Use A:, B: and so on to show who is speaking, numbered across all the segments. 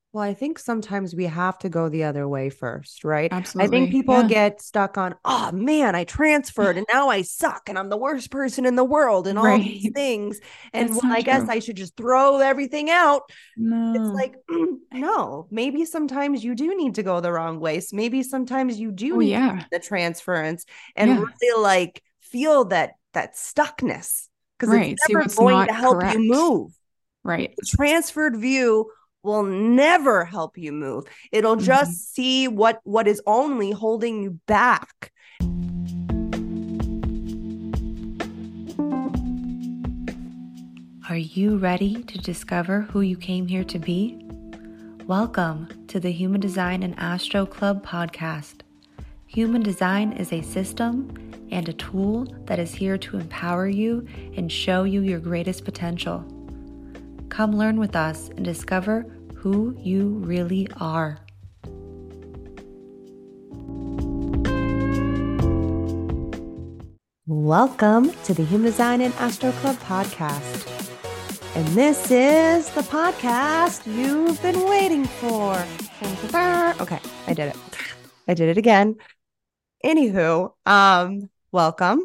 A: Well, I think sometimes we have to go the other way first, right? I think
B: Absolutely.
A: people
B: Yeah.
A: get stuck on, oh man, I transferred and now I suck and I'm the worst person in the world and all these
B: Right.
A: things. And well,
B: That's not
A: I guess
B: true.
A: I should just throw everything out. It's
B: No.
A: like, no, maybe sometimes you do need to go the wrong way. So maybe sometimes you do
B: Oh,
A: need to
B: yeah.
A: take the transference and
B: Yeah.
A: really like feel that stuckness because it's
B: Right. See
A: never
B: what's
A: going to
B: not
A: help you
B: correct.
A: move.
B: Right.
A: The transferred view will never help you move. It'll
B: Hmm.
A: just see what is only holding you back.
C: Are you ready to discover who you came here to be? Welcome to the Human Design and Astro Club podcast. Human design is a system and a tool that is here to empower you and show you your greatest potential. Come learn with us and discover who you really are.
A: Welcome to the Human Design and Astro Club podcast. And this is the podcast you've been waiting for. Okay, I did it. I did it again. Anywho, welcome.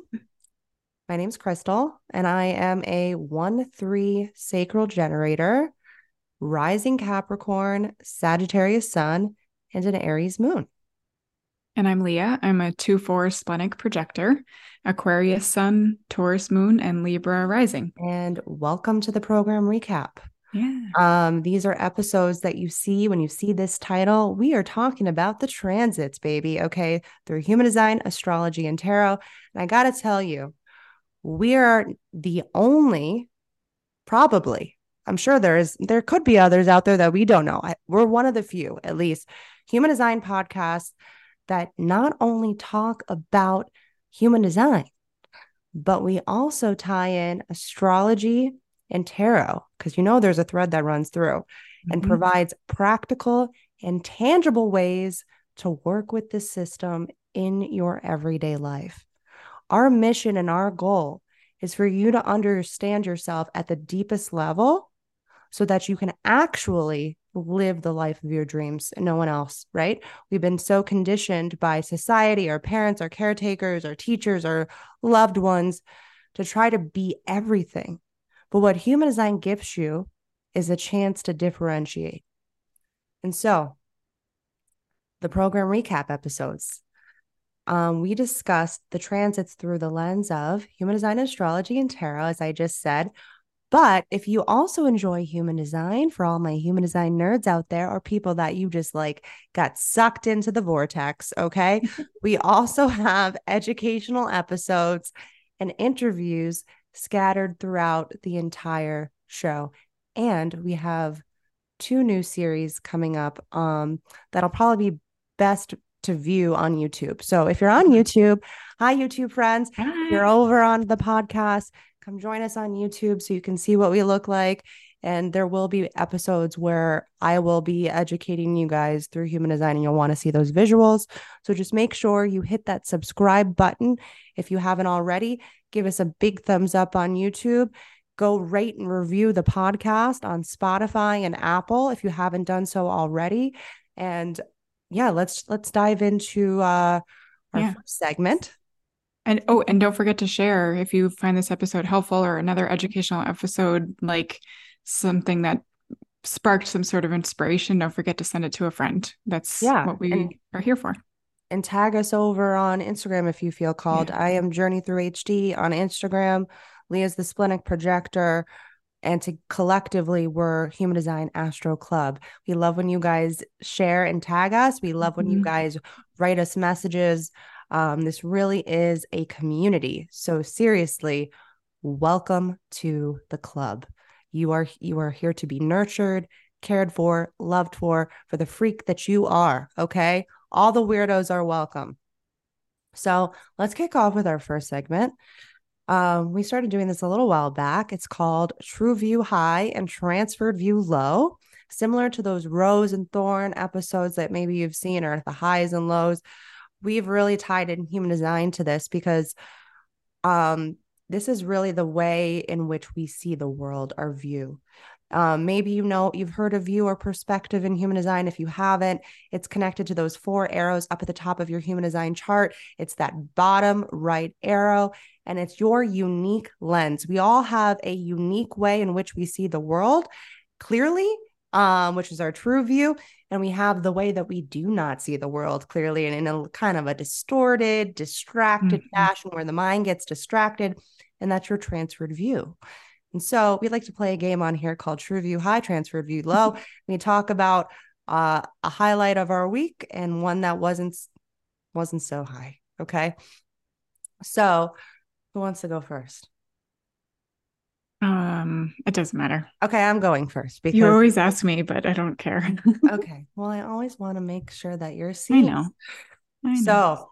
A: My name's Crystal, and I am a 1-3 sacral generator, rising Capricorn, Sagittarius sun, and an Aries moon.
B: And I'm Leah. I'm a 2/4 splenic projector, Aquarius sun, Taurus moon, and Libra rising.
A: And welcome to the program recap.
B: Yeah.
A: These are episodes that you see when you see this title. We are talking about the transits, baby. Okay, through human design, astrology, and tarot. And I gotta tell you, we are the only, probably, I'm sure there could be others out there that we don't know. We're one of the few, at least, human design podcasts that not only talk about human design, but we also tie in astrology and tarot because there's a thread that runs through and
B: Mhm.
A: provides practical and tangible ways to work with the system in your everyday life. Our mission and our goal is for you to understand yourself at the deepest level so that you can actually live the life of your dreams and no one else, right? We've been so conditioned by society, our parents, our caretakers, our teachers, our loved ones to try to be everything. But what human design gives you is a chance to differentiate. And so, the program recap episodes, we discussed the transits through the lens of human design, astrology, and tarot, as I just said. But if you also enjoy human design, for all my human design nerds out there, or people that you just like got sucked into the vortex, okay, we also have educational episodes and interviews scattered throughout the entire show. And we have two new series coming up that'll probably be best to view on YouTube. So if you're on YouTube, hi YouTube friends. If you're
B: Hi.
A: over on the podcast, come join us on YouTube so you can see what we look like. And there will be episodes where I will be educating you guys through human design, and you'll want to see those visuals. So just make sure you hit that subscribe button if you haven't already. Give us a big thumbs up on YouTube. Go rate and review the podcast on Spotify and Apple if you haven't done so already. And yeah, let's dive into our
B: Yeah.
A: first segment.
B: And don't forget to share if you find this episode helpful or another educational episode, like something that sparked some sort of inspiration. Don't forget to send it to a friend. That's
A: Yeah,
B: what we are here for.
A: and tag us over on Instagram if you feel called.
B: Yeah.
A: I am Journey Through HD on Instagram. Leah's the Splenic Projector. And to collectively, we're Human Design Astro Club. We love when you guys share and tag us. We love when you
B: Mhm.
A: guys write us messages. This really is a community. So seriously, welcome to the club. You are here to be nurtured, cared for the freak that you are. Okay. All the weirdos are welcome. So let's kick off with our first segment. We started doing this a little while back. It's called True View High and Transferred View Low, similar to those Rose and Thorn episodes that maybe you've seen, or the highs and lows. We've really tied in human design to this because um, this is really the way in which we see the world, our view. Maybe you've heard of view or perspective in human design. If you haven't, it's connected to those 4 arrows up at the top of your human design chart. It's that bottom right arrow, and it's your unique lens. We all have a unique way in which we see the world clearly, which is our true view. And we have the way that we do not see the world clearly and in a kind of a distorted, distracted fashion where the mind gets distracted. And that's your transferred view. And so we like to play a game on here called True View High, Transferred View Low. We talk about a highlight of our week and one that wasn't so high. Okay. So who wants to go first?
B: It doesn't matter.
A: Okay, I'm going first because
B: you always ask me, but I don't care.
A: Okay. Well, I always want to make sure that you're seen.
B: I know.
A: So,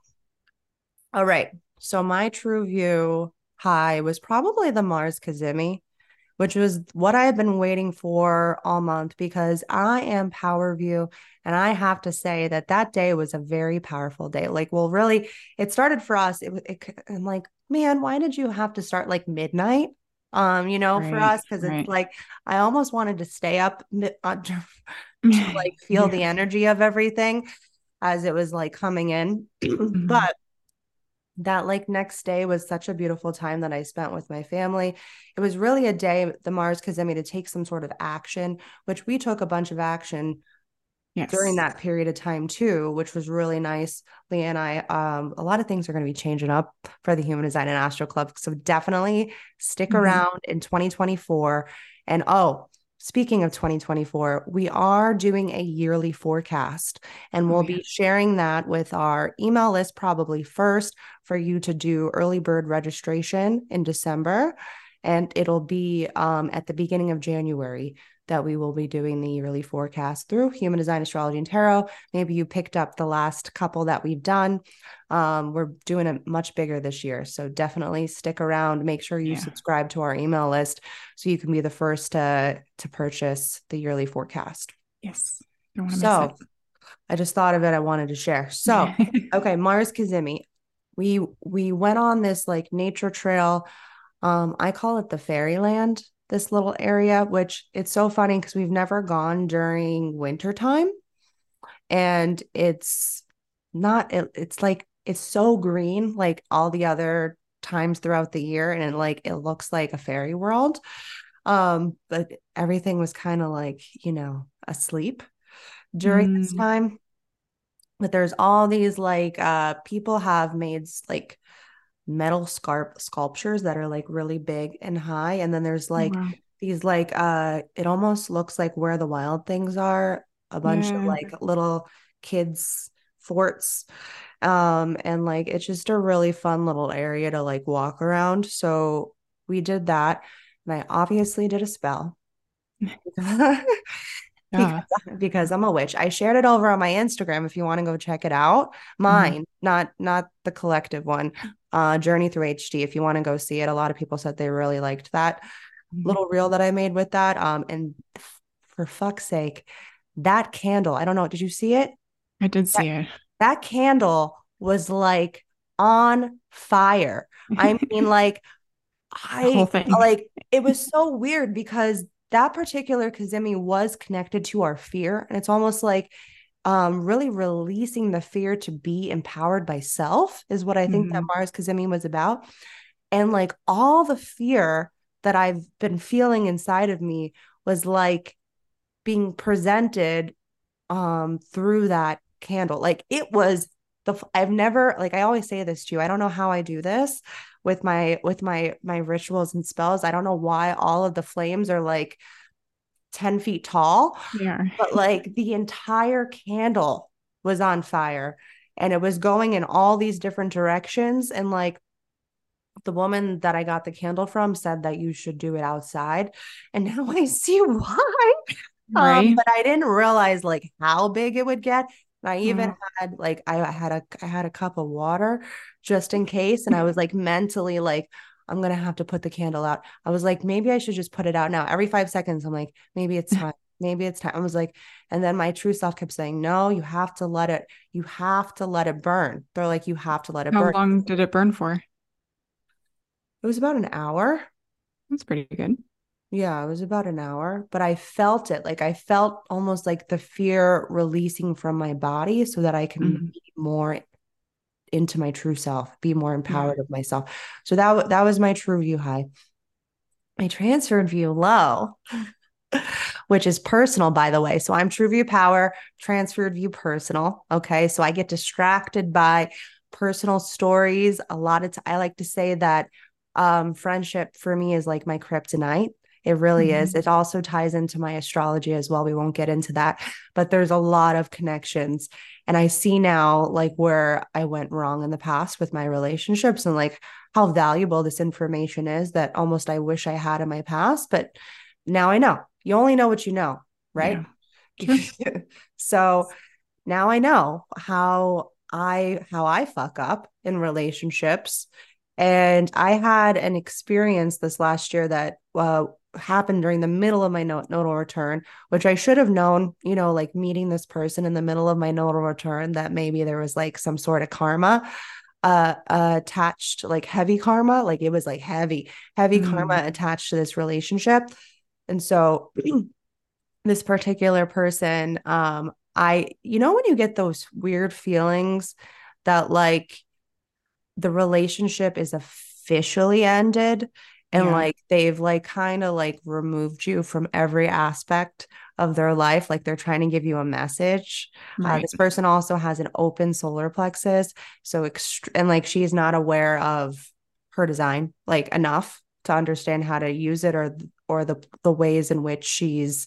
A: all right. So my True View high was probably the Mars Cazimi, which was what I had been waiting for all month because I am Power View. And I have to say that day was a very powerful day. Like, well, really, it started for us. I'm like, man, why did you have to start like midnight? For us, because it's like I almost wanted to stay up to like feel the energy of everything as it was like coming in. But that like next day was such a beautiful time that I spent with my family. It was really a day, the Mars Cazimi, to take some sort of action, which we took a bunch of action during that period of time too, which was really nice. Leah and I, a lot of things are going to be changing up for the Human Design and Astro Club. So definitely stick around in 2024. And speaking of 2024, we are doing a yearly forecast, and we'll be sharing that with our email list probably first for you to do early bird registration in December. And it'll be at the beginning of January that we will be doing the yearly forecast through Human Design, Astrology, and Tarot. Maybe you picked up the last couple that we've done. We're doing it much bigger this year. So definitely stick around. Make sure you subscribe to our email list so you can be the first to purchase the yearly forecast.
B: Yes. Don't want to miss it.
A: I just thought of it. I wanted to share. So, okay, Mars Cazimi. We went on this like nature trail. I call it the fairyland, this little area, which it's so funny because we've never gone during wintertime. And it's like, it's so green, like all the other times throughout the year. And it looks like a fairy world. But everything was kind of like, asleep during this time. But there's all these like, people have made like metal sculptures that are like really big and high, and then there's like these like it almost looks like Where the Wild Things Are, a bunch of like little kids forts, and like it's just a really fun little area to like walk around. So we did that, and I obviously did a spell because I'm a witch. I shared it over on my Instagram if you want to go check it out. Mine, not the collective one. Journey Through HD. If you want to go see it, a lot of people said they really liked that little reel that I made with that. And for fuck's sake, that candle, I don't know, did you see it?
B: I did see it.
A: That candle was like on fire. I mean, like
B: whole thing.
A: like it was so weird because that particular Cazimi was connected to our fear. And it's almost like really releasing the fear to be empowered by self is what I think that Mars Cazimi was about. And like all the fear that I've been feeling inside of me was like being presented through that candle. Like it was I've never, like I always say this to you, I don't know how I do this with my rituals and spells. I don't know why all of the flames are like 10 feet tall.
B: Yeah.
A: But like the entire candle was on fire and it was going in all these different directions. And like the woman that I got the candle from said that you should do it outside. And now I see why. But I didn't realize like how big it would get. And I even had like I had a cup of water just in case. And I was like mentally like, I'm gonna have to put the candle out. I was like, maybe I should just put it out now. Every 5 seconds, I'm like, maybe it's time. Maybe it's time. I was like, and then my true self kept saying, no, you have to let it burn. They're like, you have to let it burn.
B: How long did it burn for?
A: It was about an hour.
B: That's pretty good.
A: Yeah, it was about an hour, but I felt it. Like I felt almost like the fear releasing from my body so that I can
B: Mhm.
A: be more into my true self, be more
B: Yeah.
A: empowered of myself. So that was my true view high. My transferred view low, which is personal, by the way. So I'm true view power, transferred view personal. Okay. So I get distracted by personal stories. A lot of I like to say that friendship for me is like my kryptonite. It really is.
B: Mhm.
A: It also ties into my astrology as well. We won't get into that, but there's a lot of connections. And I see now like where I went wrong in the past with my relationships and like how valuable this information is that almost I wish I had in my past. But now I know. You only know what you know, right?
B: Yeah. True.
A: So now I know how I fuck up in relationships. And I had an experience this last year that happened during the middle of my nodal return, which I should have known, like meeting this person in the middle of my nodal return, that maybe there was like some sort of karma attached, like heavy karma, like it was like heavy karma
B: Mm.
A: attached to this relationship. And so this particular person, when you get those weird feelings that like the relationship is officially ended and
B: Yeah.
A: like they've like kind of like removed you from every aspect of their life, like they're trying to give you a message.
B: Right.
A: This person also has an open solar plexus, so and like she's not aware of her design like enough to understand how to use it, or the ways in which she's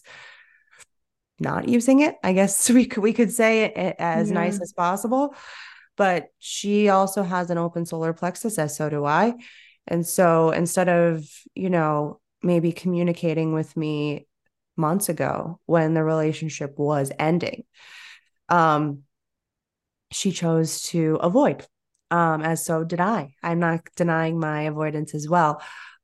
A: not using it. I guess we could say it as
B: Yeah.
A: nice as possible. But she also has an open solar plexus, as so do I. And so instead of, maybe communicating with me months ago when the relationship was ending, um, she chose to avoid. As so did I. I'm not denying my avoidance as well.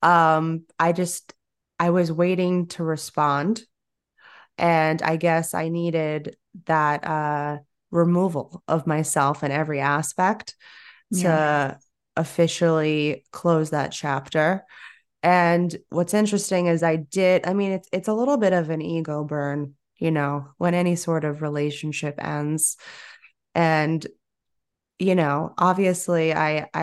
A: I was waiting to respond, and I guess I needed that removal of myself in every aspect
B: Yeah.
A: to officially close that chapter. And what's interesting is I mean, it's a little bit of an ego burn, when any sort of relationship ends. And, obviously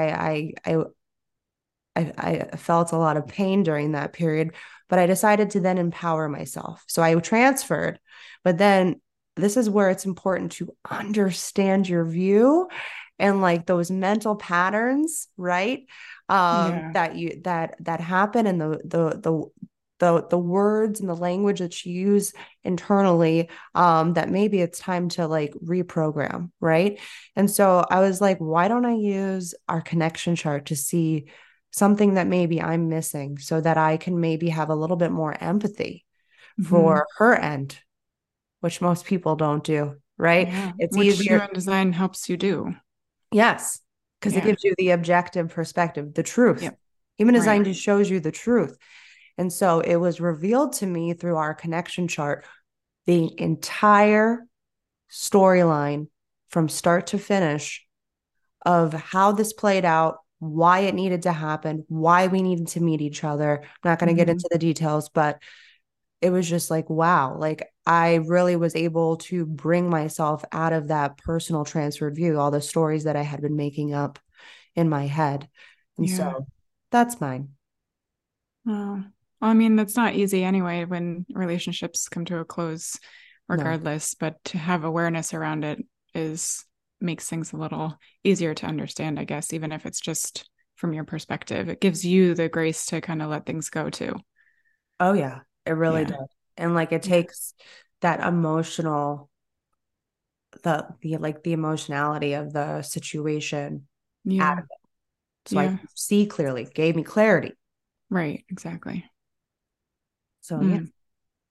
A: I felt a lot of pain during that period, but I decided to then empower myself. So I transferred, but then this is where it's important to understand your view and like those mental patterns, right?
B: Yeah.
A: That happen, and the words and the language that you use internally, that maybe it's time to like reprogram, right? And so I was like, why don't I use our connection chart to see something that maybe I'm missing so that I can maybe have a little bit more empathy
B: Hmm.
A: for her end, which most people don't do, right?
B: Yeah.
A: It's
B: Which
A: easier.
B: human design helps you do.
A: Yes, because it
B: Yeah.
A: gives you the objective perspective, the truth.
B: Yep.
A: Human
B: Right.
A: design just shows you the truth. And so it was revealed to me through our connection chart, the entire storyline from start to finish of how this played out, why it needed to happen, why we needed to meet each other. I'm not going to get
B: Hmm.
A: into the details, but it was just like, wow, like I really was able to bring myself out of that personal transfer view, all the stories that I had been making up in my head. And
B: Yeah.
A: so that's mine.
B: Oh, well, I mean, that's not easy anyway when relationships come to a close,
A: No.
B: regardless, but to have awareness around it is makes things a little easier to understand, I guess, even if it's just from your perspective. It gives you the grace to kind of let things go too.
A: Oh yeah, it really
B: Yeah.
A: does. And like it
B: Yeah.
A: takes that emotional the emotionality of the situation out
B: Yeah.
A: of it. So I
B: Yeah.
A: can see clearly, gave me clarity.
B: Right. Exactly.
A: So yeah.
B: Mm.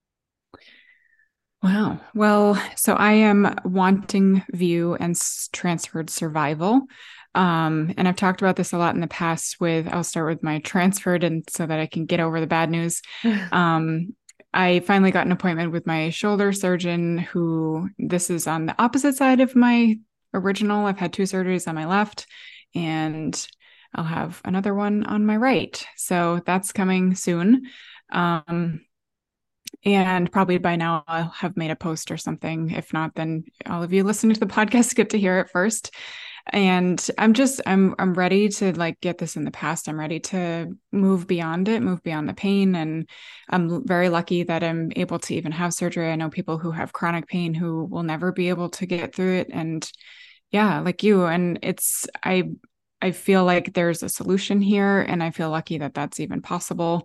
B: Wow. Well, so I am wanting view and transferred survival. And I've talked about this a lot in the past I'll start with my transferred and so that I can get over the bad news. Um, I finally got an appointment with my shoulder surgeon who this is on the opposite side of my original. I've had two surgeries on my left and I'll have another one on my right. So that's coming soon. And probably by now I'll have made a post or something. If not, then all of you listening to the podcast get to hear it first. And I'm ready to like get this in the past. I'm ready to move beyond it, move beyond the pain. And I'm very lucky that I'm able to even have surgery. I know people who have chronic pain who will never be able to get through it. And yeah, like you. And I feel like there's a solution here, and I feel lucky that that's even possible.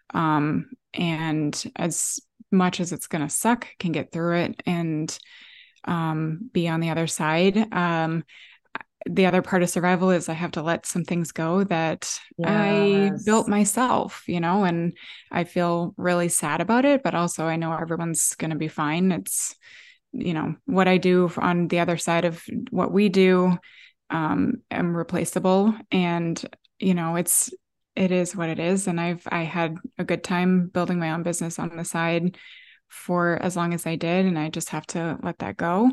B: And as much as it's going to suck, can get through it and be on the other side. The other part of survival is I have to let some things go that I built myself, and I feel really sad about it, but also I know everyone's going to be fine. It's, what I do on the other side of what we do, am replaceable, and, it is what it is. And I had a good time building my own business on the side for as long as I did. And I just have to let that go.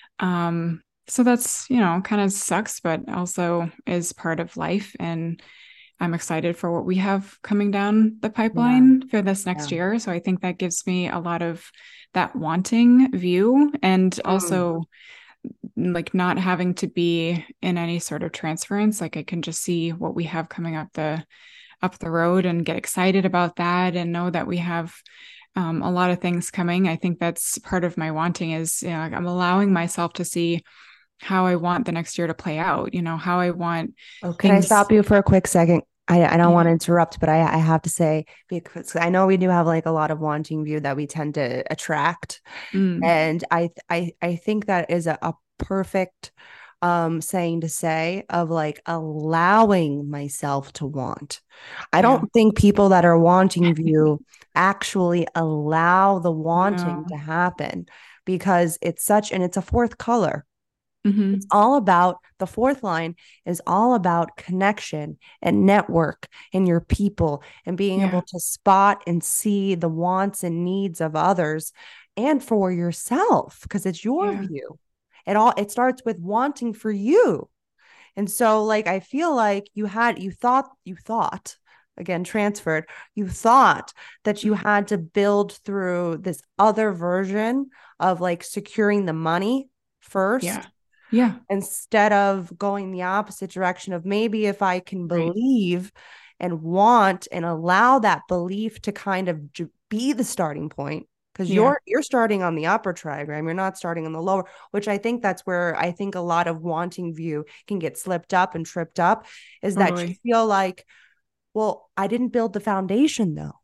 B: So that's, kind of sucks, but also is part of life. And I'm excited for what we have coming down the pipeline for this next year. So I think that gives me a lot of that wanting view, and also like not having to be in any sort of transference. Like I can just see what we have coming up the road and get excited about that, and know that we have a lot of things coming. I think that's part of my wanting is, I'm allowing myself to see how I want the next year to play out, how I want.
A: Can I stop you for a quick second? I don't want to interrupt, but I have to say, because I know we do have like a lot of wanting view that we tend to attract. And I think that is a perfect saying to say of like allowing myself to want. I don't think people that are wanting view actually allow the wanting to happen, because it's a fourth color. It's all about, the fourth line is all about connection and network and your people, and being able to spot and see the wants and needs of others and for yourself, because it's your view. It starts with wanting for you. And so like, I feel like you thought, again, transferred, you thought that you had to build through this other version of like securing the money first.
B: Yeah.
A: Instead of going the opposite direction of, maybe if I can believe and want and allow that belief to kind of be the starting point, because you're starting on the upper trigram, you're not starting on the lower, which I think that's where I think a lot of wanting view can get slipped up and tripped up, is that you feel like, well, I didn't build the foundation though.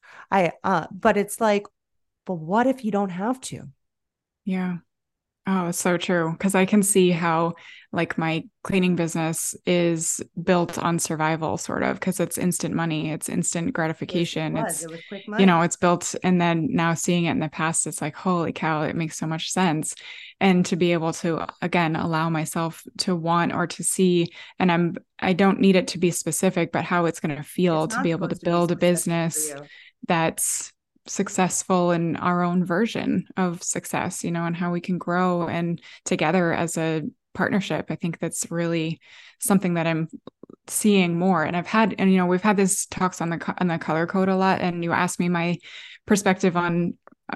A: But it's like, but what if you don't have to?
B: Yeah. Oh, it's so true. Because I can see how like my cleaning business is built on survival, sort of, because it's instant money, it's instant gratification. It was quick money. It's built. And then now seeing it in the past, it's like, holy cow, it makes so much sense. And to be able to, again, allow myself to want or to see, and I don't need it to be specific, but how it's going to feel to be able to build a business that's successful in our own version of success, and how we can grow and together as a partnership. I think that's really something that I'm seeing more. And we've had this talks on the color code a lot. And you asked me my perspective on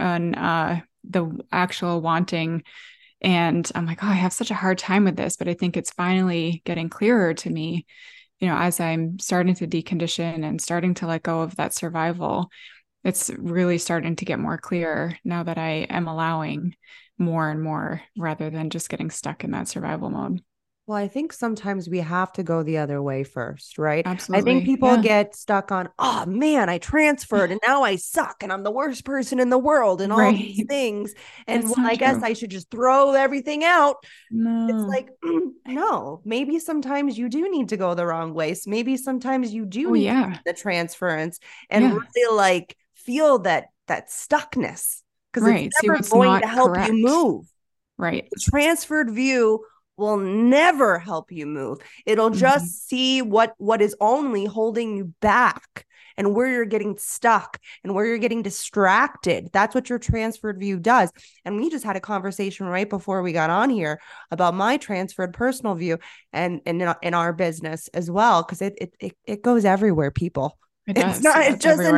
B: the actual wanting. And I'm like, oh, I have such a hard time with this, but I think it's finally getting clearer to me, as I'm starting to decondition and starting to let go of that survival. It's really starting to get more clear now that I am allowing more and more, rather than just getting stuck in that survival mode.
A: Well, I think sometimes we have to go the other way first, right?
B: Absolutely.
A: I think people get stuck on, oh man, I transferred and now I suck and I'm the worst person in the world and all these things. And I guess I should just throw everything out. No. It's like, no, maybe sometimes you do need to go the wrong way. So maybe sometimes you do need the transference and really like feel that stuckness, because it's never going to help you move.
B: Right.
A: The transferred view will never help you move. It'll just see what is only holding you back and where you're getting stuck and where you're getting distracted. That's what your transferred view does. And we just had a conversation right before we got on here about my transferred personal view and in our business as well, because it goes everywhere, people.
B: It does. It doesn't just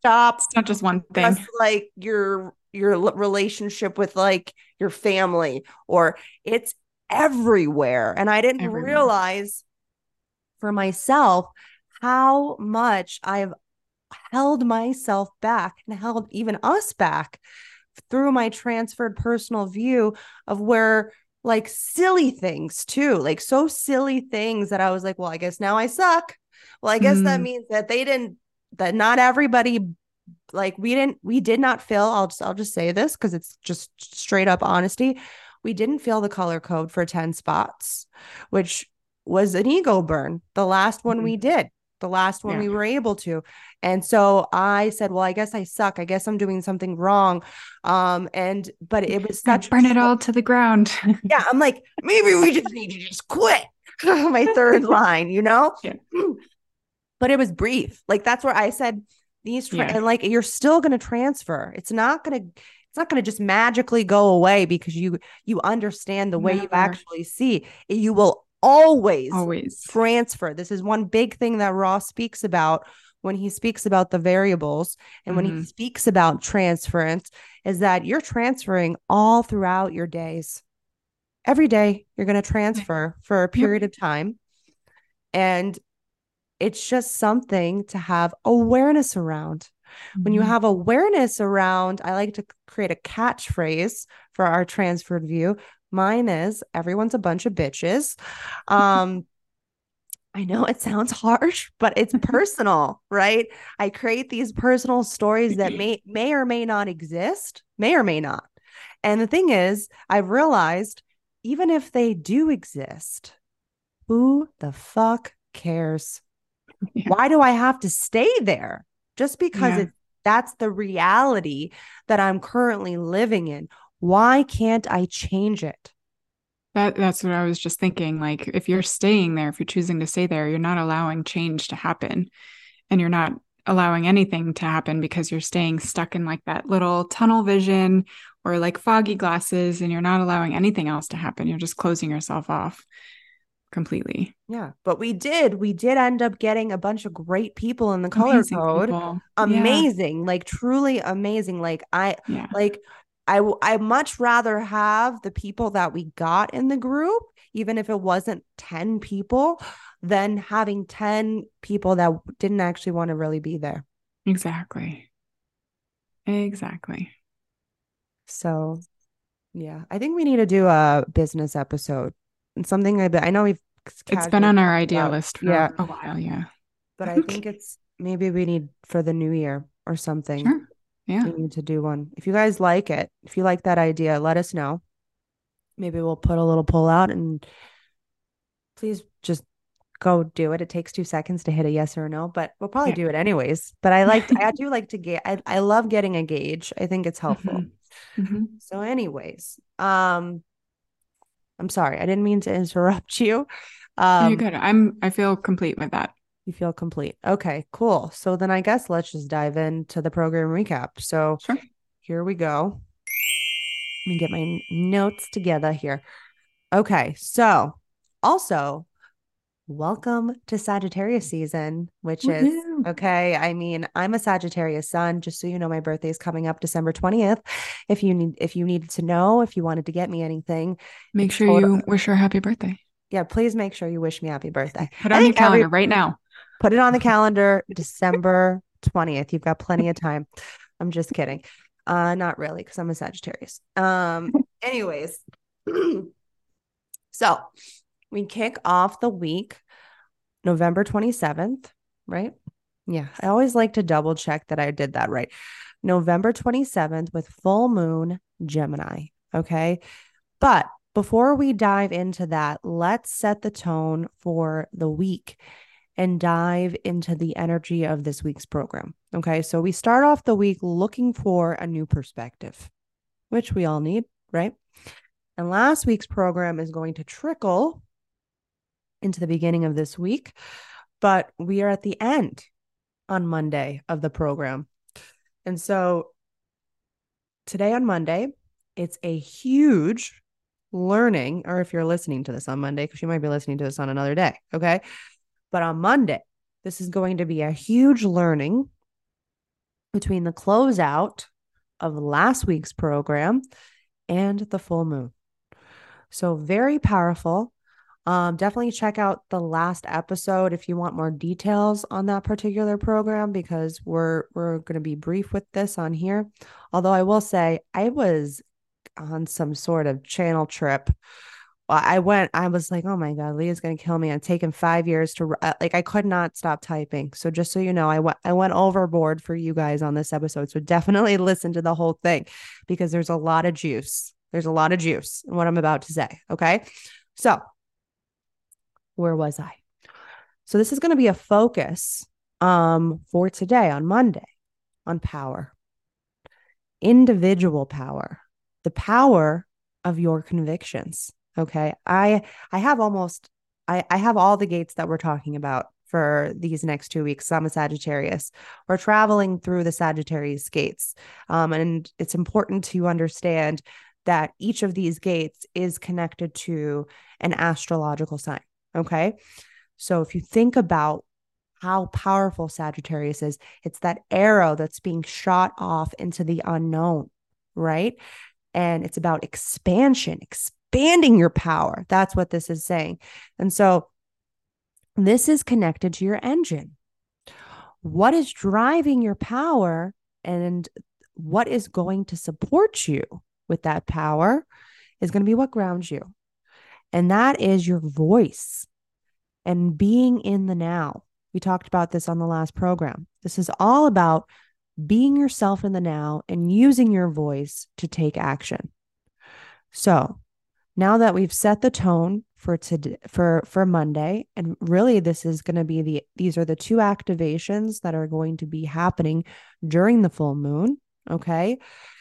A: stop
B: It's not just one
A: just
B: thing.
A: like your relationship with like your family, or it's everywhere. And I didn't
B: Everywhere.
A: realize for myself how much I've held myself back and held even us back through my transferred personal view of where like silly things too, like so silly things that I was like, well, I guess now I suck. Well, I guess that
B: Mm,
A: means that they didn't, that not everybody, like we did not fill, I'll just say this because it's just straight up honesty. We didn't fill the color code for 10 spots, which was an ego burn. The last one we
B: mhm.
A: did, the last one
B: Yeah.
A: we were able to. And so I said, well, I guess I suck. I guess I'm doing something wrong. And but it was
B: Yeah,
A: such a
B: burn it all to the ground.
A: yeah, I'm like, maybe we just need to just quit. My third line, you know?
B: Yeah.
A: But it was brief. Like that's where I said
B: Yeah.
A: and like you're still going to transfer. It's not going to just magically go away because you understand the way you
B: Never.
A: actually see. You will always
B: Always.
A: transfer. This is one big thing that Ross speaks about when he speaks about the variables and when he
B: Hmm.
A: speaks about transference is that you're transferring all throughout your days. Every day you're going to transfer for a
B: Yep.
A: period of time, and it's just something to have awareness around. When you
B: Mhm.
A: have awareness around, I like to create a catchphrase for our transferred view. Mine is everyone's a bunch of bitches. Um, I know it sounds harsh, but it's personal, right? I create these personal stories that may or may not exist, may or may not. And the thing is, I've realized even if they do exist, who the fuck cares?
B: Yeah.
A: Why do I have to stay there? Just because
B: Yeah.
A: that's the reality that I'm currently living in. Why can't I change it?
B: That's what I was just thinking. Like, if you're staying there, if you're choosing to stay there, you're not allowing change to happen. And you're not allowing anything to happen because you're staying stuck in like that little tunnel vision or like foggy glasses, and you're not allowing anything else to happen. You're just closing yourself off completely.
A: Yeah, but we did end up getting a bunch of great people in the color
B: Amazing
A: code.
B: people. Yeah.
A: Amazing, like truly amazing.
B: Yeah.
A: Like I much rather have the people that we got in the group, even if it wasn't 10 people, than having 10 people that didn't actually want to really be there.
B: Exactly. Exactly.
A: So yeah, I think we need to do a business episode and something I know we've
B: It's been
A: casually
B: on our
A: talked
B: idea
A: about.
B: list
A: Yeah,
B: for a while. Yeah.
A: but I think
B: Okay.
A: it's maybe we need for the new year or something.
B: Sure. Yeah.
A: We need to do one. If you guys like it, if you like that idea, let us know. Maybe we'll put a little poll out and please just go do it. It takes 2 seconds to hit a yes or a no, but we'll probably
B: Yeah.
A: do it anyways. But I do like to get, I love getting a gauge. I think it's helpful.
B: Hmm. Hmm.
A: So, anyways, I'm sorry. I didn't mean to interrupt you.
B: You're
A: Um,
B: good. I feel complete with that.
A: you feel complete. Okay, cool. So then I guess let's just dive into the program recap. So
B: Sure.
A: here we go. Let me get my notes together here. Okay, so also welcome to Sagittarius season, which is
B: Woohoo.
A: okay. I mean, I'm a Sagittarius sun, just so you know, my birthday is coming up December 20th. If you needed to know, if you wanted to get me anything,
B: Make
A: it's
B: sure
A: total.
B: you wish her happy birthday.
A: Yeah, please make sure you wish me happy birthday.
B: Put
A: I
B: on your
A: think every
B: calendar right now.
A: put it on the calendar, December 20th. You've got plenty of time. I'm just kidding. Not really, because I'm a Sagittarius. Anyways, so we kick off the week November 27th, right? Yeah, I always like to double check that I did that right. November 27th with full moon Gemini. Okay. But before we dive into that, let's set the tone for the week and dive into the energy of this week's program. Okay. So we start off the week looking for a new perspective, which we all need, right? And last week's program is going to trickle into the beginning of this week, but we are at the end on Monday of the program. And so today on Monday, it's a huge learning, or if you're listening to this on Monday, because you might be listening to this on another day. Okay. But on Monday, this is going to be a huge learning between the closeout of last week's program and the full moon. So very powerful. Definitely check out the last episode if you want more details on that particular program, because we're going to be brief with this on here. Although I will say I was on some sort of channel trip. I was like, oh my God, Leah's going to kill me. I'm taking 5 years to like, I could not stop typing. So just so you know, I went overboard for you guys on this episode. So definitely listen to the whole thing, because there's a lot of juice. There's a lot of juice in what I'm about to say. Okay. So where was I? So this is going to be a focus for today on Monday on power, individual power, the power of your convictions. Okay. I have I have all the gates that we're talking about for these next 2 weeks. I'm a Sagittarius. We're traveling through the Sagittarius gates. And it's important to understand that each of these gates is connected to an astrological sign. Okay. So if you think about how powerful Sagittarius is, it's that arrow that's being shot off into the unknown, right? And it's about expansion, expanding your power. That's what this is saying. And so this is connected to your engine. What is driving your power and what is going to support you with that power is going to be what grounds you. And that is your voice and being in the now. We talked about this on the last program. This is all about being yourself in the now and using your voice to take action. So now that we've set the tone for today, for Monday, and really this is going to be these are the two activations that are going to be happening during the full moon. Okay.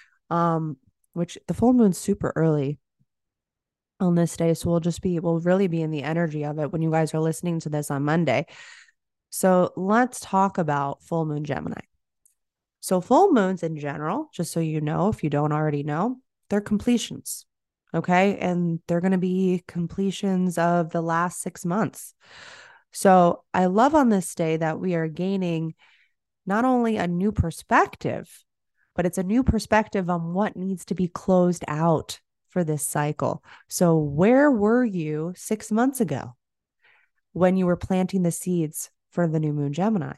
A: Which the full moon's super early on this day. So we'll really be in the energy of it when you guys are listening to this on Monday. So let's talk about full moon Gemini. So full moons in general, just so you know, if you don't already know, they're completions. Okay. And they're going to be completions of the last 6 months. So I love on this day that we are gaining not only a new perspective, but it's a new perspective on what needs to be closed out for this cycle. So where were you 6 months ago when you were planting the seeds for the new moon Gemini?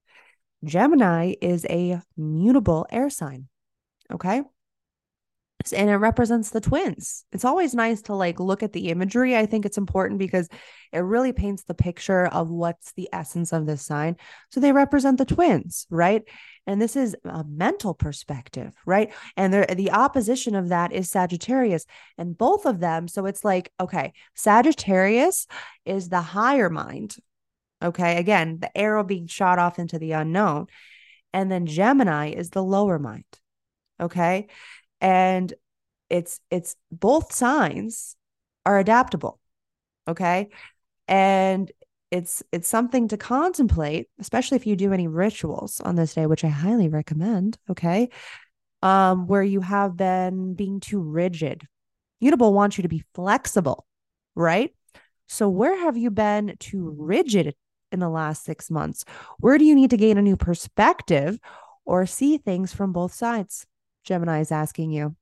A: Gemini is a mutable air sign. Okay. And it represents the twins. It's always nice to look at the imagery. I think it's important because it really paints the picture of what's the essence of this sign. So they represent the twins, right? And this is a mental perspective, right? And the opposition of that is Sagittarius, and both of them. So it's okay, Sagittarius is the higher mind. Okay. Again, the arrow being shot off into the unknown. And then Gemini is the lower mind. Okay. And it's both signs are adaptable. Okay. And it's something to contemplate, especially if you do any rituals on this day, which I highly recommend. Okay. Where you have been being too rigid. Mutable wants you to be flexible, right? So where have you been too rigid in the last 6 months? Where do you need to gain a new perspective or see things from both sides? Gemini is asking you.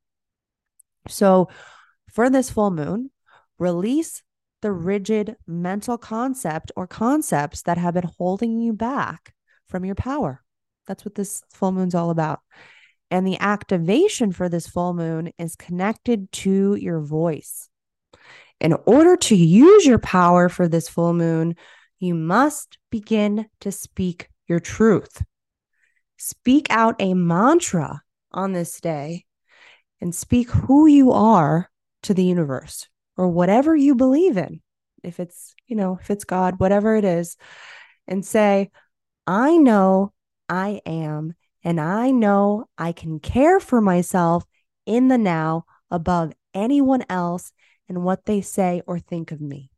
A: So for this full moon, release the rigid mental concept or concepts that have been holding you back from your power. That's what this full moon's all about. And the activation for this full moon is connected to your voice. In order to use your power for this full moon, you must begin to speak your truth. Speak out a mantra on this day and speak who you are to the universe or whatever you believe in. If it's God, whatever it is, and say, I know I am, and I know I can care for myself in the now above anyone else and what they say or think of me.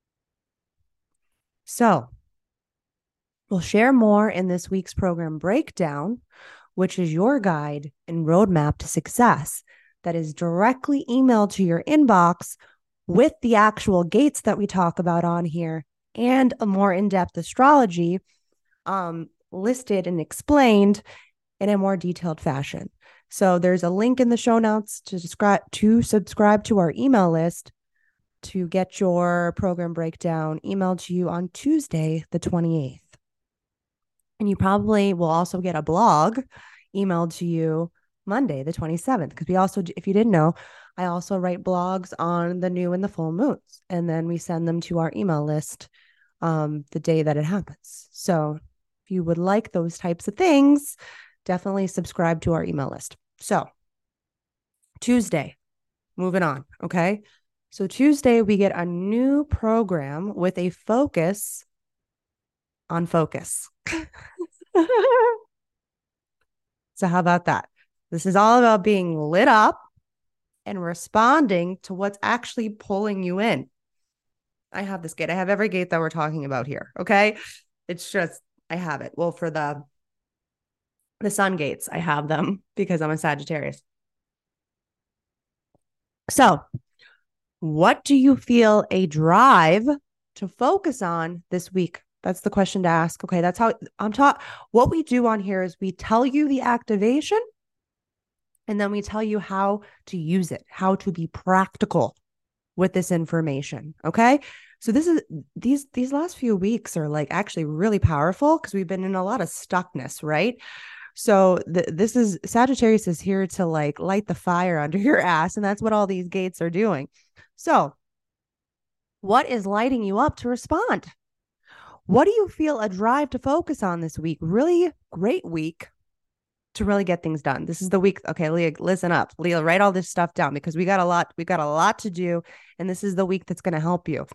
A: So we'll share more in this week's program breakdown, which is your guide and roadmap to success that is directly emailed to your inbox with the actual gates that we talk about on here and a more in-depth astrology listed and explained in a more detailed fashion. So there's a link in the show notes to subscribe to our email list to get your program breakdown emailed to you on Tuesday, the 28th. And you probably will also get a blog emailed to you Monday, the 27th, because we also, if you didn't know, I also write blogs on the new and the full moons, and then we send them to our email list the day that it happens. So if you would like those types of things, definitely subscribe to our email list. So Tuesday, moving on. Okay. So Tuesday, we get a new program with a focus on focus. So how about that? This is all about being lit up and responding to what's actually pulling you in. I have this gate. I have every gate that we're talking about here. Okay. It's just, I have it. Well, for the sun gates, I have them because I'm a Sagittarius. So what do you feel a drive to focus on this week? That's the question to ask. Okay. That's how I'm taught. What we do on here is we tell you the activation, and then we tell you how to use it, how to be practical with this information. Okay. So these last few weeks are like actually really powerful because we've been in a lot of stuckness, right? So this is Sagittarius is here to like light the fire under your ass. And that's what all these gates are doing. So what is lighting you up to respond? What do you feel a drive to focus on this week? Really great week to really get things done. This is the week. Okay, Leah, listen up. Leah, write all this stuff down because we got a lot to do. And this is the week that's going to help you.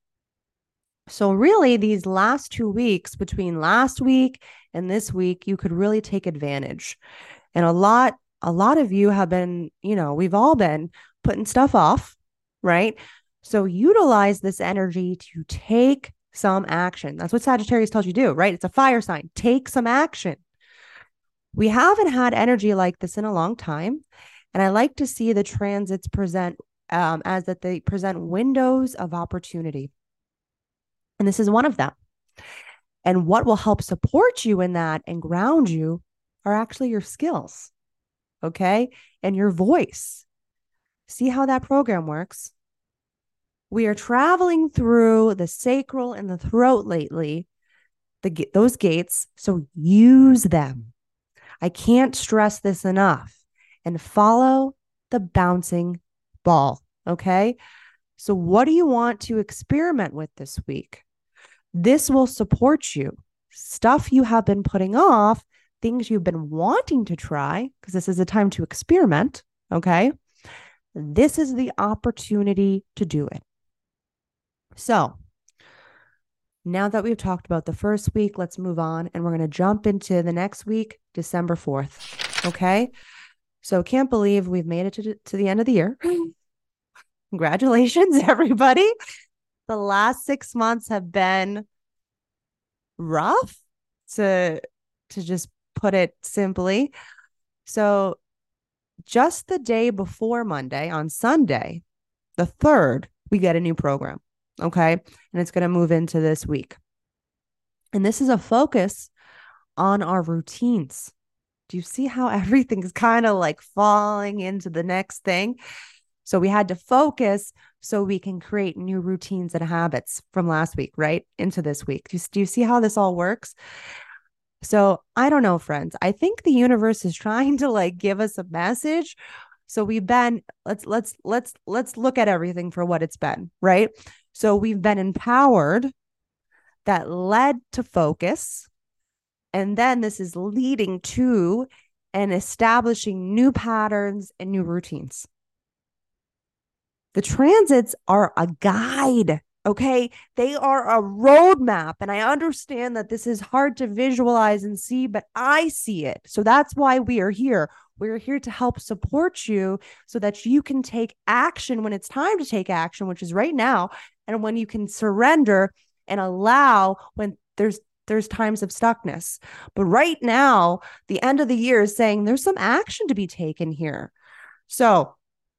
A: So really these last 2 weeks between last week and this week, you could really take advantage. And a lot of you have been, we've all been putting stuff off, right? So utilize this energy to take some action. That's what Sagittarius tells you to do, right? It's a fire sign. Take some action. We haven't had energy like this in a long time. And I like to see the transits present as that they present windows of opportunity. And this is one of them. And what will help support you in that and ground you are actually your skills. Okay. And your voice. See how that program works? We are traveling through the sacral and the throat lately, those gates. So use them. I can't stress this enough. And follow the bouncing ball. Okay. So what do you want to experiment with this week? This will support you. Stuff you have been putting off, things you've been wanting to try, because this is a time to experiment. Okay. This is the opportunity to do it. So now that we've talked about the first week, let's move on and we're going to jump into the next week, December 4th. Okay. So can't believe we've made it to the end of the year. Congratulations, everybody. The last 6 months have been rough to just put it simply. So just the day before Monday, on Sunday, the 3rd, we get a new program. Okay. And it's going to move into this week. And this is a focus on our routines. Do you see how everything's kind of like falling into the next thing? So we had to focus so we can create new routines and habits from last week, right? Into this week. Do you see how this all works? So I don't know, friends. I think the universe is trying to like give us a message. So we've been, let's look at everything for what it's been, right? So we've been empowered. That led to focus. And then this is leading to and establishing new patterns and new routines. The transits are a guide, okay? They are a roadmap. And I understand that this is hard to visualize and see, but I see it. So that's why we are here. We're here to help support you so that you can take action when it's time to take action, which is right now. And when you can surrender and allow when there's times of stuckness. But right now, the end of the year is saying there's some action to be taken here. So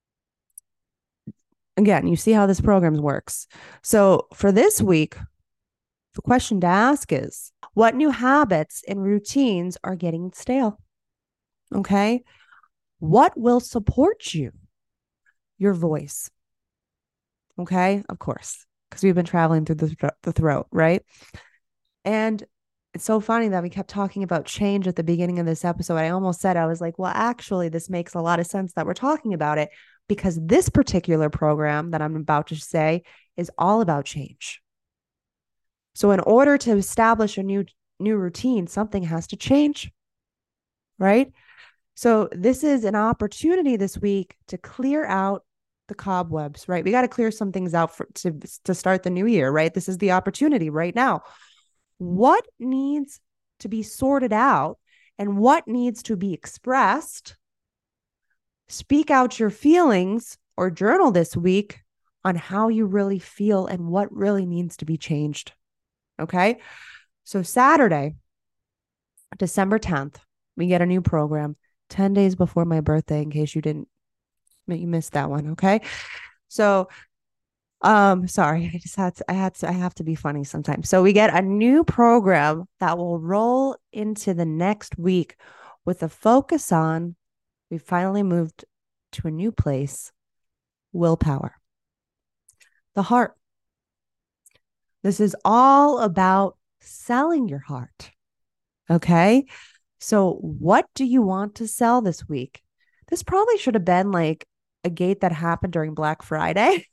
A: again, you see how this program works. So for this week, the question to ask is, what new habits and routines are getting stale? Okay. What will support you? Your voice. Okay. Of course, because we've been traveling through the throat, right? And it's so funny that we kept talking about change at the beginning of this episode. I almost said, I was like, well, actually, this makes a lot of sense that we're talking about it, because this particular program that I'm about to say is all about change. So in order to establish a new routine, something has to change, right? So this is an opportunity this week to clear out the cobwebs, right? We got to clear some things out to start the new year, right? This is the opportunity right now. What needs to be sorted out and what needs to be expressed? Speak out your feelings or journal this week on how you really feel and what really needs to be changed. Okay. So Saturday, December 10th, we get a new program 10 days before my birthday, in case you missed that one. Okay. So, sorry, I have to be funny sometimes. So we get a new program that will roll into the next week with a focus on, we finally moved to a new place, willpower, the heart. This is all about selling your heart. Okay. So what do you want to sell this week? This probably should have been like a gate that happened during Black Friday.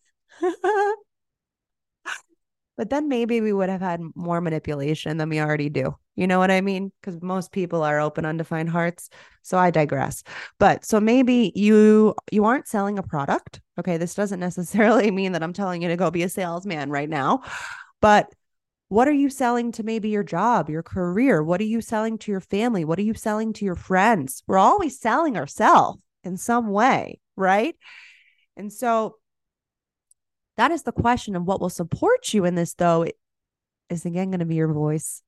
A: But then maybe we would have had more manipulation than we already do. You know what I mean? Because most people are open, undefined hearts. So I digress. But so maybe you aren't selling a product. Okay. This doesn't necessarily mean that I'm telling you to go be a salesman right now. But what are you selling to maybe your job, your career? What are you selling to your family? What are you selling to your friends? We're always selling ourselves in some way, right? And so that is the question of what will support you in this, though, is again going to be your voice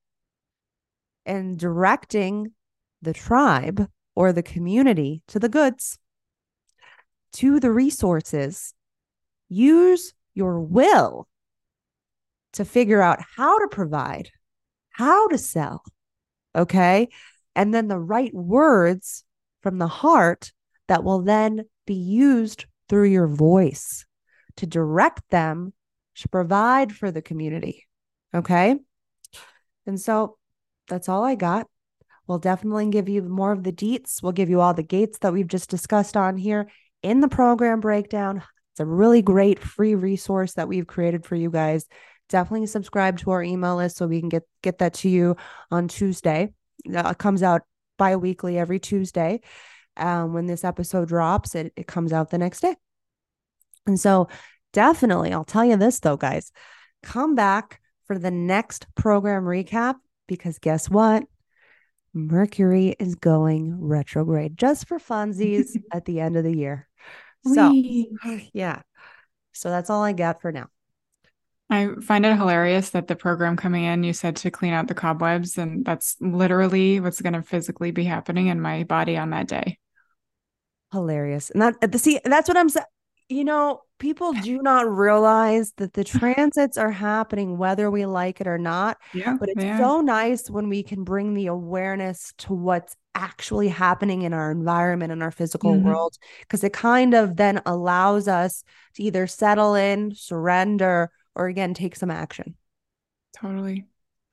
A: and directing the tribe or the community to the goods, to the resources. Use your will to figure out how to provide, how to sell. Okay. And then the right words from the heart that will then be used through your voice to direct them to provide for the community. Okay. And so that's all I got. We'll definitely give you more of the deets. We'll give you all the gates that we've just discussed on here in the program breakdown. It's a really great free resource that we've created for you guys. Definitely subscribe to our email list so we can get that to you on Tuesday. It comes out bi-weekly every Tuesday. When this episode drops, it comes out the next day. And so definitely, I'll tell you this though, guys, come back for the next program recap, because guess what? Mercury is going retrograde just for funsies at the end of the year. So yeah. So that's all I got for now.
B: I find it hilarious that the program coming in, you said to clean out the cobwebs, and that's literally what's going to physically be happening in my body on that day.
A: Hilarious. And that's what I'm saying. You know, people do not realize that the transits are happening whether we like it or not.
B: Yeah,
A: but it's so nice when we can bring the awareness to what's actually happening in our environment and our physical world, because it kind of then allows us to either settle in, surrender, or again, take some action.
B: Totally.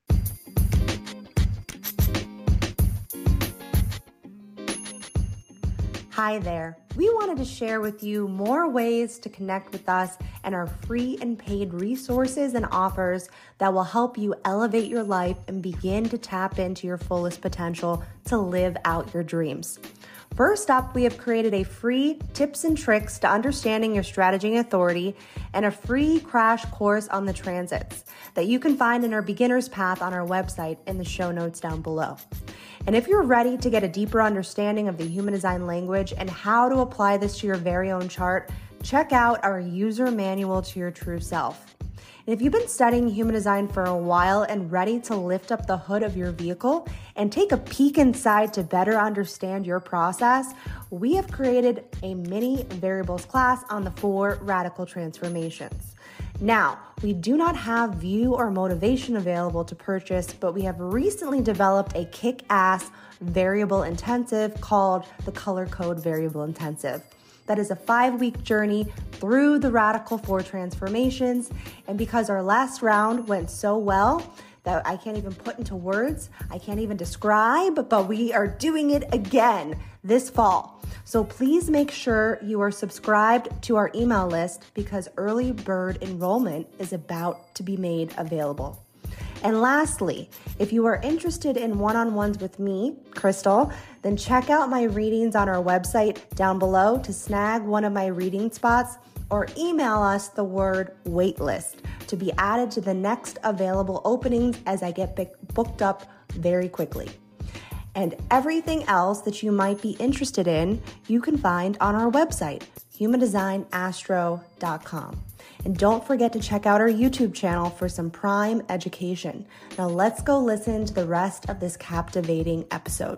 C: Hi there. We wanted to share with you more ways to connect with us and our free and paid resources and offers that will help you elevate your life and begin to tap into your fullest potential to live out your dreams. First up, we have created a free tips and tricks to understanding your strategy and authority and a free crash course on the transits that you can find in our beginner's path on our website in the show notes down below. And if you're ready to get a deeper understanding of the human design language and how to apply this to your very own chart, check out our user manual to your true self. And if you've been studying human design for a while and ready to lift up the hood of your vehicle and take a peek inside to better understand your process, we have created a mini variables class on the 4 radical transformations. Now, we do not have View or Motivation available to purchase, but we have recently developed a kick-ass variable intensive called the Color Code Variable Intensive. That is a 5-week journey through the Radical 4 transformations. And because our last round went so well that I can't even put into words, I can't even describe, but we are doing it again this fall. So please make sure you are subscribed to our email list because early bird enrollment is about to be made available. And lastly, if you are interested in one-on-ones with me, Crystal, then check out my readings on our website down below to snag one of my reading spots, or email us the word waitlist to be added to the next available openings as I get booked up very quickly. And everything else that you might be interested in, you can find on our website, humandesignastro.com. And don't forget to check out our YouTube channel for some prime education. Now let's go listen to the rest of this captivating episode.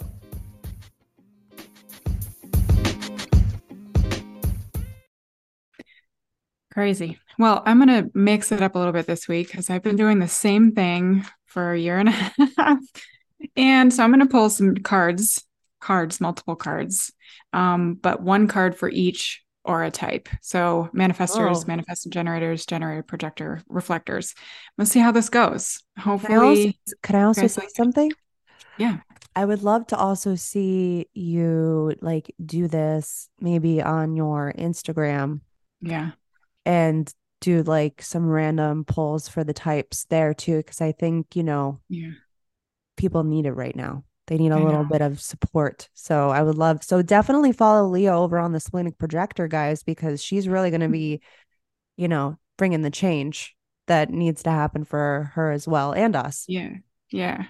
B: Crazy. Well, I'm going to mix it up a little bit this week because I've been doing the same thing for a year and a half. And so I'm going to pull some cards, multiple cards, but one card for each aura type. So manifestors, manifesting generators, generator, projector, reflectors. Let's see how this goes. Hopefully.
A: Can I also say something?
B: Yeah.
A: I would love to also see you like do this maybe on your Instagram.
B: Yeah.
A: And do like some random polls for the types there too. Cause I think, people need it right now. They need a little bit of support. So I would love, so definitely follow Leah over on the Splenic Projector, guys, because she's really going to be, bringing the change that needs to happen for her as well and us.
B: Yeah. Yeah.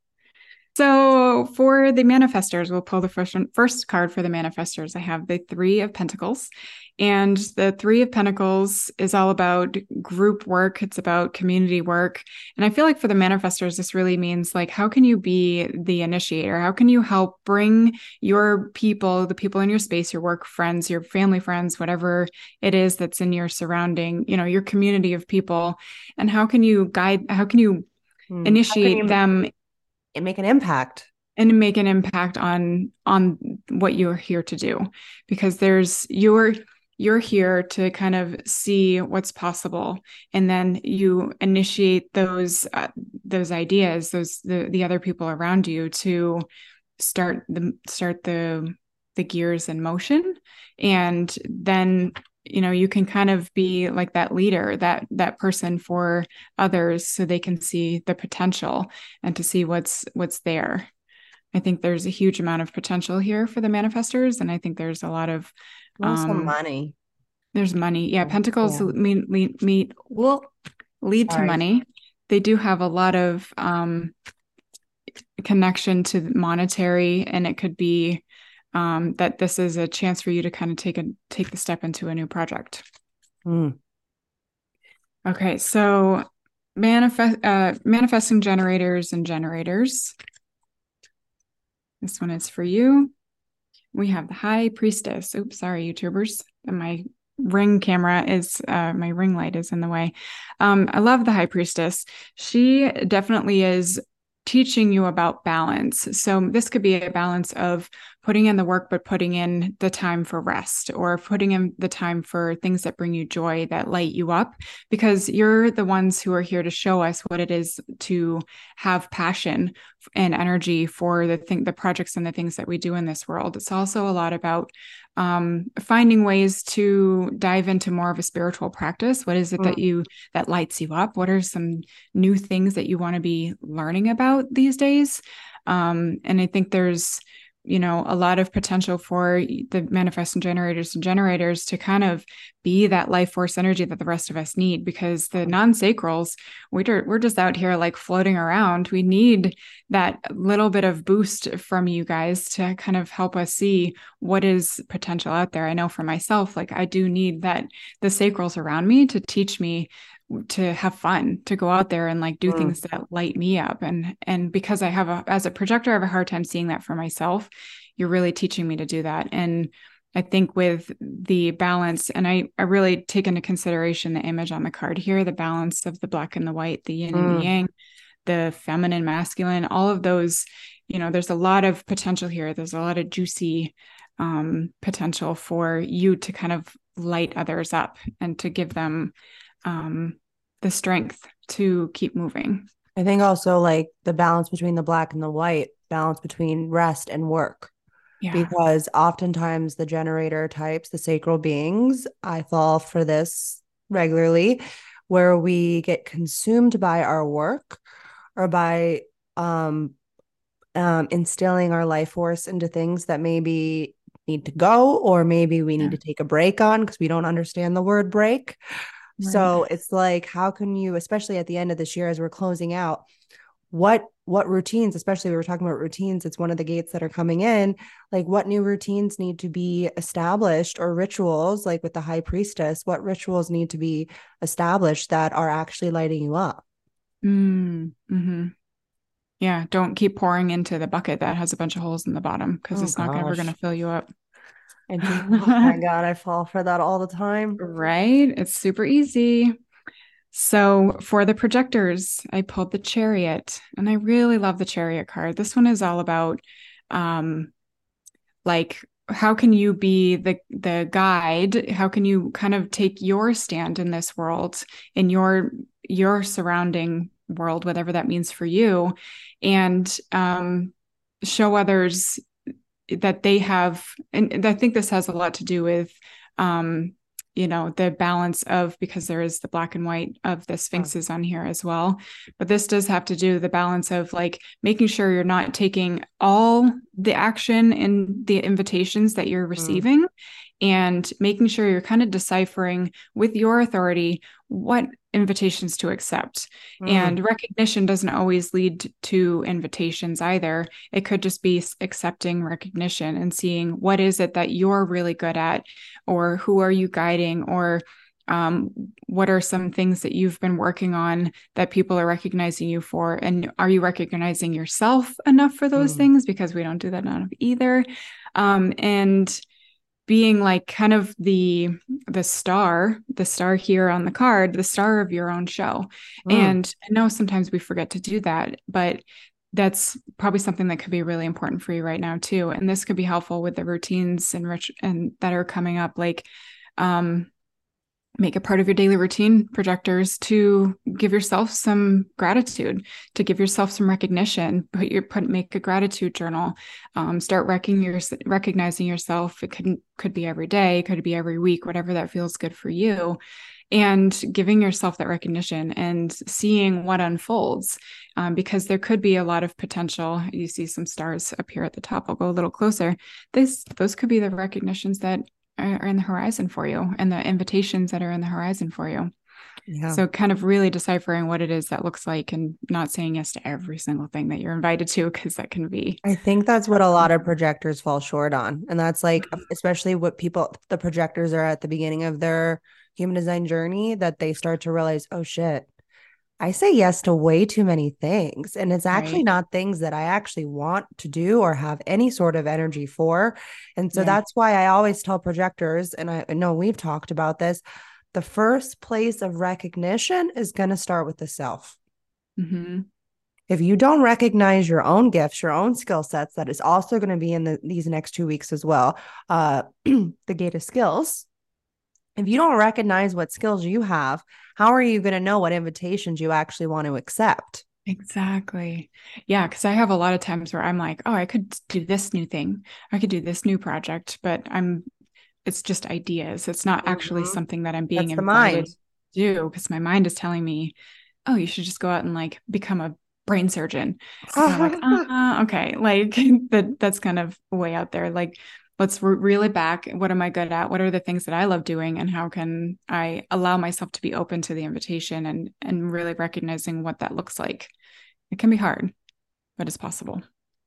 B: So for the manifestors, we'll pull the first card for the manifestors. I have the 3 of Pentacles, and the 3 of Pentacles is all about group work. It's about community work. And I feel like for the manifestors, this really means like, how can you be the initiator? How can you help bring your people, the people in your space, your work friends, your family friends, whatever it is that's in your surrounding, your community of people, and how can you guide, how can you initiate them
A: and make an impact
B: on what you're here to do, because you're here to kind of see what's possible, and then you initiate those ideas, the other people around you to start the gears in motion, and then you can kind of be like that leader, that person for others, so they can see the potential and to see what's there. I think there's a huge amount of potential here for the manifestors, and I think there's a lot of
A: money.
B: There's money. Yeah, Pentacles lead to money. They do have a lot of connection to monetary, and it could be that this is a chance for you to kind of take the step into a new project. Okay, so manifesting generators and generators. This one is for you. We have the High Priestess. Oops, sorry, YouTubers. My ring camera is, my ring light is in the way. I love the High Priestess. She definitely is teaching you about balance. So this could be a balance of putting in the work, but putting in the time for rest, or putting in the time for things that bring you joy, that light you up, because you're the ones who are here to show us what it is to have passion and energy for the projects and the things that we do in this world. It's also a lot about finding ways to dive into more of a spiritual practice. What is it that lights you up? What are some new things that you want to be learning about these days? And I think there's a lot of potential for the manifesting generators to kind of be that life force energy that the rest of us need, because the non-sacrals, we're just out here like floating around. We need that little bit of boost from you guys to kind of help us see what is potential out there. I know for myself, like I do need the sacrals around me to teach me to have fun, to go out there and like do things that light me up. And because as a projector, I have a hard time seeing that for myself. You're really teaching me to do that. And I think with the balance, and I really take into consideration the image on the card here, the balance of the black and the white, the yin and the yang, the feminine, masculine, all of those, there's a lot of potential here. There's a lot of juicy potential for you to kind of light others up and to give them the strength to keep moving.
A: I think also like the balance between the black and the white, balance between rest and work. Yeah. Because oftentimes the generator types, the sacral beings, I fall for this regularly, where we get consumed by our work or by instilling our life force into things that maybe need to go, or maybe we need to take a break on because we don't understand the word break. Right. So it's like, how can you, especially at the end of this year, as we're closing out, what routines, especially we were talking about routines, it's one of the gates that are coming in, like what new routines need to be established, or rituals, like with the high priestess, what rituals need to be established that are actually lighting you up?
B: Mm-hmm. Yeah, don't keep pouring into the bucket that has a bunch of holes in the bottom, because it's not ever going to fill you up.
A: And oh my God, I fall for that all the time.
B: Right? It's super easy. So for the projectors, I pulled the Chariot, and I really love the Chariot card. This one is all about like, how can you be the guide? How can you kind of take your stand in this world, in your surrounding world, whatever that means for you, and show others that they have, and I think this has a lot to do with the balance of, because there is the black and white of the sphinxes on here as well. But this does have to do the balance of like making sure you're not taking all the action in the invitations that you're receiving, and making sure you're kind of deciphering with your authority what invitations to accept. And recognition doesn't always lead to invitations either. It could just be accepting recognition and seeing what is it that you're really good at, or who are you guiding, or what are some things that you've been working on that people are recognizing you for, and are you recognizing yourself enough for those things, because we don't do that enough either. And being like kind of the star here on the card, the star of your own show. And I know sometimes we forget to do that, but that's probably something that could be really important for you right now too. And this could be helpful with the routines and that are coming up, like make it part of your daily routine, projectors, to give yourself some gratitude, to give yourself some recognition. Make a gratitude journal. Start recognizing yourself. It could be every day, could be every week, whatever that feels good for you. And giving yourself that recognition and seeing what unfolds, because there could be a lot of potential. You see some stars up here at the top. I'll go a little closer. Those could be the recognitions that are in the horizon for you, and the invitations that are in the horizon for you. Yeah. So kind of really deciphering what it is that looks like, and not saying yes to every single thing that you're invited to, because that can be.
A: I think that's what a lot of projectors fall short on. And that's like, especially what the projectors are at the beginning of their human design journey, that they start to realize, oh shit, I say yes to way too many things. And it's actually not things that I actually want to do or have any sort of energy for. And so that's why I always tell projectors, and I know we've talked about this, the first place of recognition is going to start with the self. If you don't recognize your own gifts, your own skill sets, that is also going to be in these next 2 weeks as well. The gate of skills. If you don't recognize what skills you have, how are you going to know what invitations you actually want to accept?
B: Exactly. Yeah. Because I have a lot of times where I'm like, oh, I could do this new thing. I could do this new project, but it's just ideas. It's not actually something that I'm being invited to do, because my mind is telling me, oh, you should just go out and like become a brain surgeon. And I'm like, okay. Like that's kind of way out there. Like, let's reel it back. What am I good at? What are the things that I love doing? And how can I allow myself to be open to the invitation, and really recognizing what that looks like? It can be hard, but it's possible.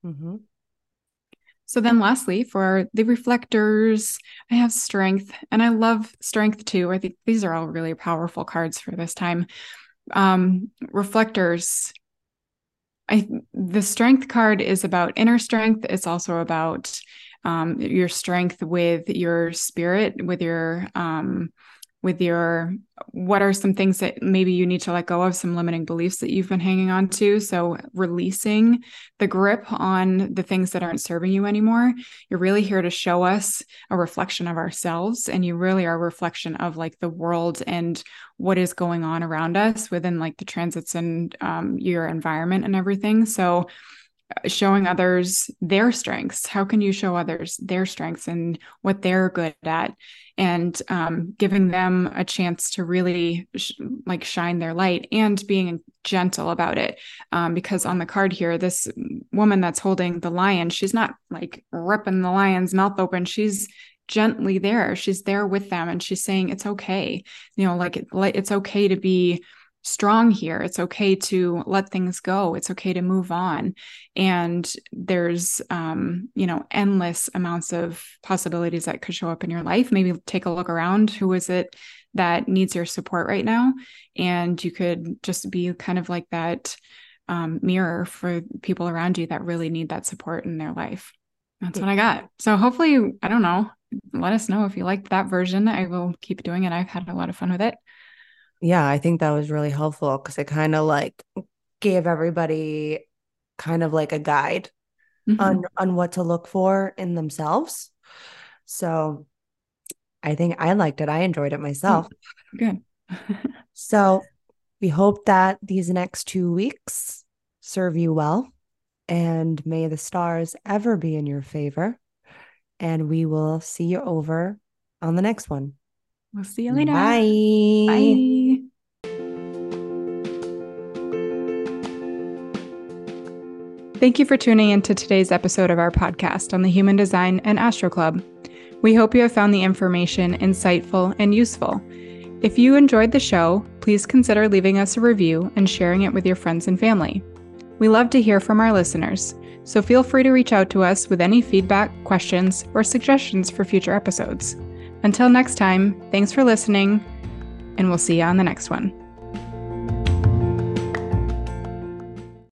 B: So then lastly, for the reflectors, I have strength, and I love strength too. I think these are all really powerful cards for this time. Reflectors, the strength card is about inner strength. It's also about your strength with your spirit, with your what are some things that maybe you need to let go of, some limiting beliefs that you've been hanging on to. So releasing the grip on the things that aren't serving you anymore. You're really here to show us a reflection of ourselves, and you really are a reflection of like the world and what is going on around us within like the transits and your environment and everything. So showing others their strengths. How can you show others their strengths and what they're good at, and giving them a chance to really shine their light, and being gentle about it. Because on the card here, this woman that's holding the lion, she's not like ripping the lion's mouth open. She's gently there. She's there with them, and she's saying, it's okay. It's okay to be strong here. It's okay to let things go. It's okay to move on. And there's, endless amounts of possibilities that could show up in your life. Maybe take a look around. Who is it that needs your support right now? And you could just be kind of like that mirror for people around you that really need that support in their life. That's what I got. So hopefully, I don't know, let us know if you liked that version. I will keep doing it. I've had a lot of fun with it.
A: Yeah, I think that was really helpful because it kind of like gave everybody kind of like a guide on what to look for in themselves. So I think I liked it. I enjoyed it myself.
B: Good.
A: So we hope that these next 2 weeks serve you well, and may the stars ever be in your favor. And we will see you over on the next one.
B: We'll see you later.
A: Bye.
B: Bye. Thank you for tuning into today's episode of our podcast on the Human Design and Astro Club. We hope you have found the information insightful and useful. If you enjoyed the show, please consider leaving us a review and sharing it with your friends and family. We love to hear from our listeners, so feel free to reach out to us with any feedback, questions, or suggestions for future episodes. Until next time, thanks for listening, and we'll see you on the next one.